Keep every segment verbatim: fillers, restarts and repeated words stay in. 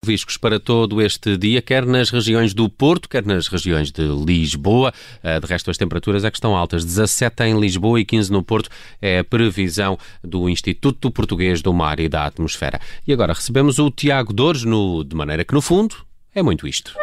Viscos para todo este dia, quer nas regiões do Porto, quer nas regiões de Lisboa. De resto, as temperaturas é que estão altas. dezassete em Lisboa e quinze no Porto é a previsão do Instituto Português do Mar e da Atmosfera. E agora recebemos o Tiago Dores, no, de maneira que, no fundo, é muito isto.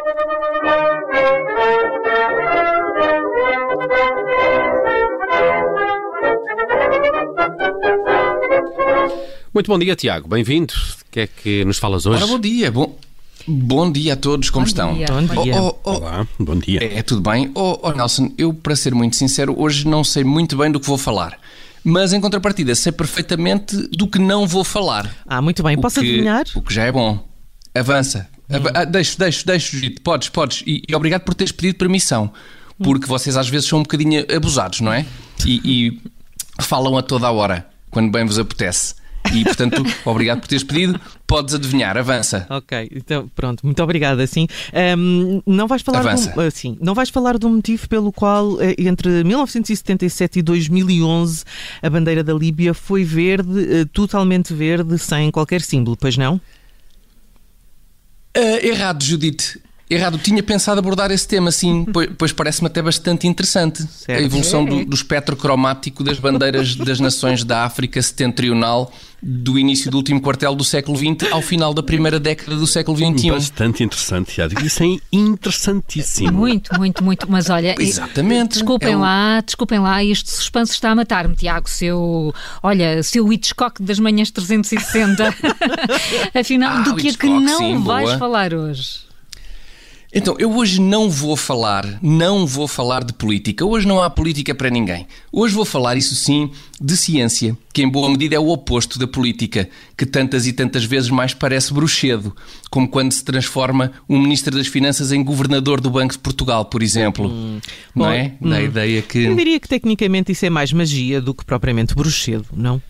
Muito bom dia, Tiago. Bem-vindo. O que é que nos falas hoje? Ora, bom dia. Bom, bom dia a todos. Como bom estão? Dia. Bom dia. Oh, oh, oh. Olá, bom dia. É, é tudo bem? Oh, oh, Nelson, eu, para ser muito sincero, hoje não sei muito bem do que vou falar. Mas, em contrapartida, sei perfeitamente do que não vou falar. Ah, muito bem. Posso o que, adivinhar? O que já é bom. Avança. Hum. Ava- ah, deixo, deixo, deixo, Gito. Podes, podes. E, e obrigado por teres pedido permissão. Porque hum. vocês às vezes são um bocadinho abusados, não é? E, e falam a toda a hora, quando bem vos apetece. E, portanto, obrigado por teres pedido. Podes adivinhar, avança. Ok, então pronto, muito obrigada. Assim, um, não vais falar Avança. do, assim, não vais falar do motivo pelo qual entre mil novecentos e setenta e sete e dois mil e onze a bandeira da Líbia foi verde, totalmente verde, sem qualquer símbolo, pois não? Uh, errado, Judite. Errado. Tinha pensado abordar esse tema, sim, pois, pois parece-me até bastante interessante. Certo. A evolução do, do espectro cromático das bandeiras das nações da África setentrional do início do último quartel do século vinte ao final da primeira década do século vinte e um. Bastante interessante, Tiago. Isso é interessantíssimo. Muito, muito, muito. Mas olha, Exatamente. desculpem É o- lá, desculpem lá, este suspense está a matar-me, Tiago. Seu, olha, seu Hitchcock das manhãs trezentos e sessenta. Afinal, Ah, do o que é que Hitchcock, não sim, vais boa. falar hoje? Então, eu hoje não vou falar, não vou falar de política. Hoje não há política para ninguém. Hoje vou falar, isso sim, de ciência, que em boa medida é o oposto da política, que tantas e tantas vezes mais parece bruxedo, como quando se transforma um Ministro das Finanças em Governador do Banco de Portugal, por exemplo. Hum. Não Bom, é? Da hum. ideia que... Eu diria que tecnicamente isso é mais magia do que propriamente bruxedo, não?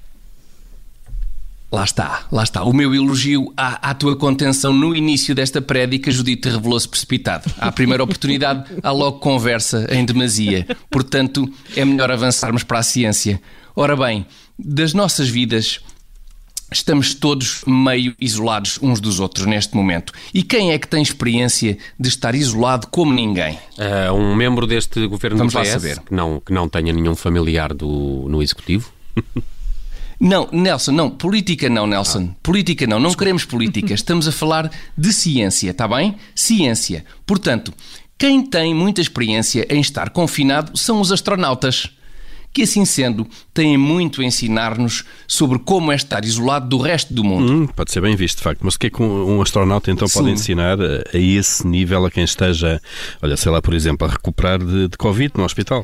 Lá está, lá está. O meu elogio à, à tua contenção no início desta prédica, Judite, revelou-se precipitado. À primeira oportunidade, há logo conversa em demasia. Portanto, é melhor avançarmos para a ciência. Ora bem, das nossas vidas, estamos todos meio isolados uns dos outros neste momento. E quem é que tem experiência de estar isolado como ninguém? Uh, um membro deste governo Vamos do lá P S saber. Que, não, que não tenha nenhum familiar do, no Executivo? Não, Nelson, não. Política não, Nelson. Política não. Não queremos política. Estamos a falar de ciência, está bem? Ciência. Portanto, quem tem muita experiência em estar confinado são os astronautas, que assim sendo, têm muito a ensinar-nos sobre como é estar isolado do resto do mundo. Hum, pode ser bem visto, de facto. Mas o que é que um, um astronauta então pode Sim. ensinar a, a esse nível a quem esteja, olha, sei lá, por exemplo, a recuperar de, de Covid no hospital?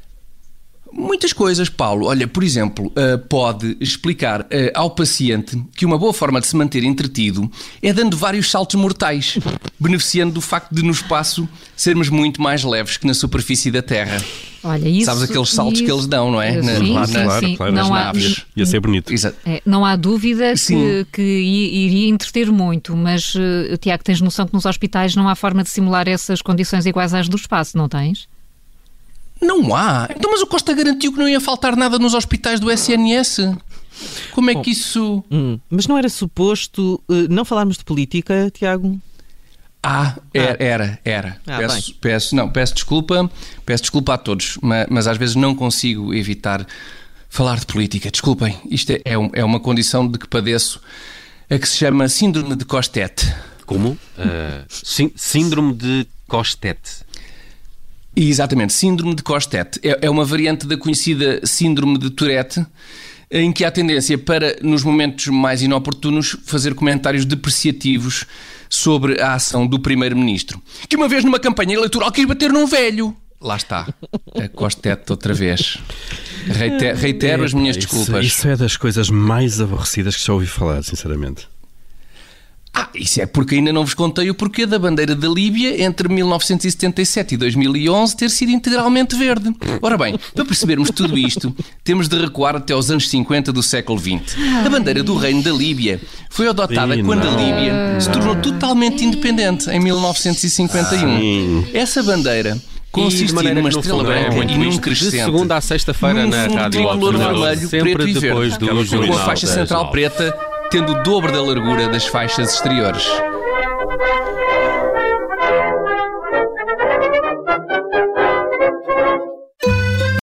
Muitas coisas, Paulo. Olha, por exemplo, uh, pode explicar uh, ao paciente que uma boa forma de se manter entretido é dando vários saltos mortais, beneficiando do facto de no espaço sermos muito mais leves que na superfície da Terra. Olha, isso, Sabes aqueles saltos isso, que eles dão, não é? Na- Sim, lá sim, na- claro, sim. claro, nas Não há, naves. Ia ser bonito. Exato. é, não há dúvida que, Sim. que i- iria entreter muito, mas, uh, Tiago, tens noção que nos hospitais não há forma de simular essas condições iguais às do espaço, não tens? Não há. Então, mas o Costa garantiu que não ia faltar nada nos hospitais do S N S. Como é Bom. que isso... Hum, mas não era suposto uh, não falarmos de política, Tiago? Ah, era, era. era. Ah, peço, peço, não, peço desculpa, peço desculpa a todos, mas, mas às vezes não consigo evitar falar de política. Desculpem, isto é, é, um- é uma condição de que padeço, a que se chama Síndrome de Costet. Como? Uh, sí- síndrome de Costet. Exatamente, Síndrome de Costet. É, é uma variante da conhecida Síndrome de Tourette, em que há tendência para, nos momentos mais inoportunos, fazer comentários depreciativos sobre a ação do Primeiro-Ministro. Que uma vez numa campanha eleitoral quis bater num velho. Lá está, a Costet outra vez. Reitero, reitero as minhas Isso- desculpas. Isso é das coisas mais aborrecidas que já ouvi falar, sinceramente. Ah, isso é porque ainda não vos contei o porquê da bandeira da Líbia entre mil novecentos e setenta e sete e dois mil e onze ter sido integralmente verde. Ora bem, para percebermos tudo isto, temos de recuar até aos anos cinquenta do século vinte. A bandeira do Reino da Líbia foi adotada Ih, quando a não. Líbia se tornou totalmente independente em mil novecentos e cinquenta e um. Sim. Essa bandeira E consiste de maneira numa que no estrela fundo é branca muito e num isto. crescente. De segunda à sexta-feira Num na fundo Rádio tricolor Observador, vermelho, sempre preto e depois verde. do Com a jornal faixa das central nove. preta, tendo o dobro da largura das faixas exteriores. Música